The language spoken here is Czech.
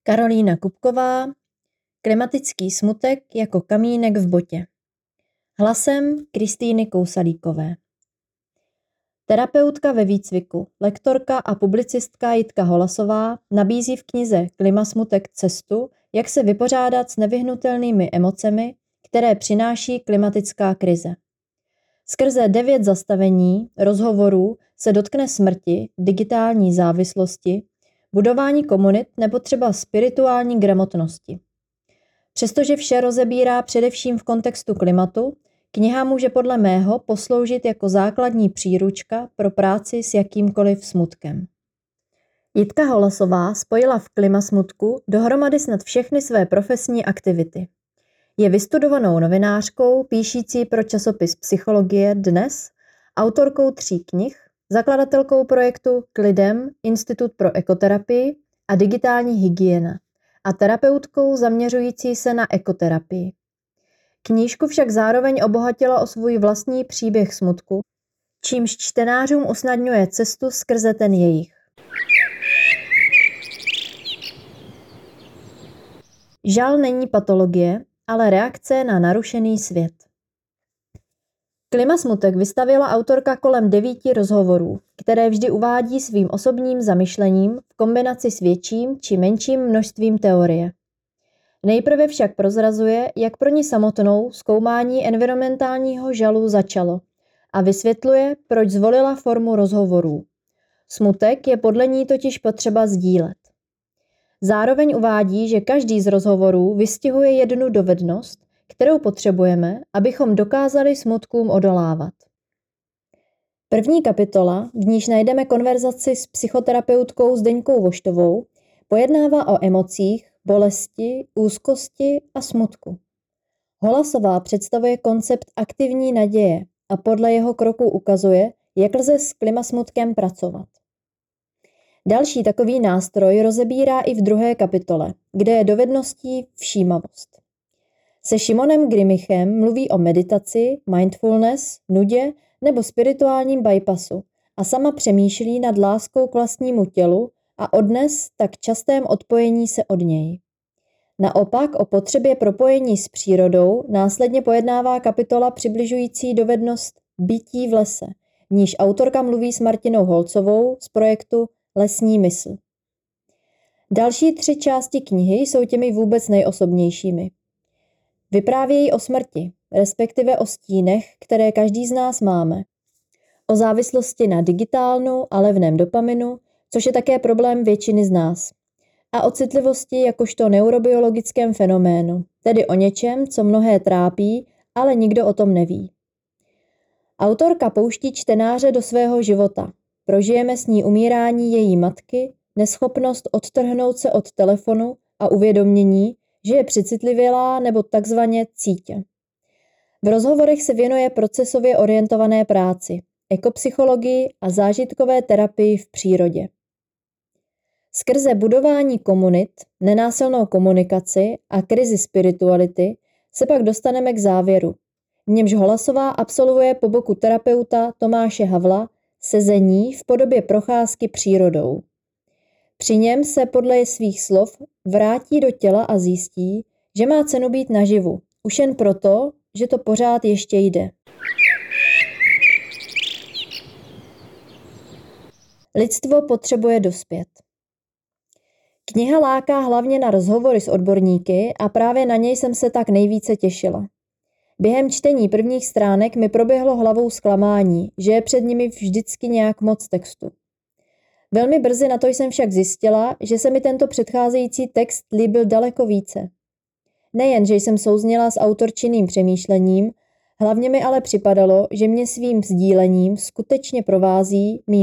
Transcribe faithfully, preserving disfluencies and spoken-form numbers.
Karolína Kupková, Klimatický smutek jako kamínek v botě. Hlasem Kristýny Kousalíkové. Terapeutka ve výcviku, lektorka a publicistka Jitka Holasová nabízí v knize Klimasmutek cestu, jak se vypořádat s nevyhnutelnými emocemi, které přináší klimatická krize. Skrze devět zastavení, rozhovorů se dotkne smrti, digitální závislosti, budování komunit nebo třeba spirituální gramotnosti. Přestože vše rozebírá především v kontextu klimatu, kniha může podle mého posloužit jako základní příručka pro práci s jakýmkoliv smutkem. Jitka Holasová spojila v klimasmutku dohromady snad všechny své profesní aktivity. Je vystudovanou novinářkou, píšící pro časopis Psychologie Dnes, autorkou tří knih, zakladatelkou projektu K lidem, Institut pro ekoterapii a digitální hygiena a terapeutkou zaměřující se na ekoterapii. Knížku však zároveň obohatila o svůj vlastní příběh smutku, čímž čtenářům usnadňuje cestu skrze ten jejich. Žal není patologie, ale reakce na narušený svět. Klimasmutek vystavila autorka kolem devíti rozhovorů, které vždy uvádí svým osobním zamyšlením v kombinaci s větším či menším množstvím teorie. Nejprve však prozrazuje, jak pro ní samotnou zkoumání environmentálního žalu začalo a vysvětluje, proč zvolila formu rozhovorů. Smutek je podle ní totiž potřeba sdílet. Zároveň uvádí, že každý z rozhovorů vystihuje jednu dovednost, kterou potřebujeme, abychom dokázali smutkům odolávat. První kapitola, v níž najdeme konverzaci s psychoterapeutkou Zdeňkou Voštovou, pojednává o emocích, bolesti, úzkosti a smutku. Holasová představuje koncept aktivní naděje a podle jeho kroků ukazuje, jak lze s klimasmutkem pracovat. Další takový nástroj rozebírá i v druhé kapitole, kde je dovedností všímavost. Se Šimonem Grimichem mluví o meditaci, mindfulness, nudě nebo spirituálním bypassu a sama přemýšlí nad láskou k vlastnímu tělu a odnes tak častém odpojení se od něj. Naopak o potřebě propojení s přírodou následně pojednává kapitola přibližující dovednost bytí v lese, v níž autorka mluví s Martinou Holcovou z projektu Lesní mysl. Další tři části knihy jsou těmi vůbec nejosobnějšími. Vyprávějí o smrti, respektive o stínech, které každý z nás máme. O závislosti na digitálnu a levném dopaminu, což je také problém většiny z nás. A o citlivosti jakožto neurobiologickém fenoménu, tedy o něčem, co mnohé trápí, ale nikdo o tom neví. Autorka pouští čtenáře do svého života. Prožijeme s ní umírání její matky, neschopnost odtrhnout se od telefonu a uvědomění, že je přecitlivělá nebo takzvaně cítě. V rozhovorech se věnuje procesově orientované práci, ekopsychologii a zážitkové terapii v přírodě. Skrze budování komunit, nenásilnou komunikaci a krizi spirituality se pak dostaneme k závěru, v němž Holasová absolvuje po boku terapeuta Tomáše Havla sezení v podobě procházky přírodou. Při něm se podle svých slov vrátí do těla a zjistí, že má cenu být naživu, už jen proto, že to pořád ještě jde. Lidstvo potřebuje dospět. Kniha láká hlavně na rozhovory s odborníky a právě na něj jsem se tak nejvíce těšila. Během čtení prvních stránek mi proběhlo hlavou zklamání, že je před nimi vždycky nějak moc textu. Velmi brzy na to jsem však zjistila, že se mi tento předcházející text líbil daleko více. Nejen, že jsem souzněla s autorčiným přemýšlením, hlavně mi ale připadalo, že mě svým sdílením skutečně provází mým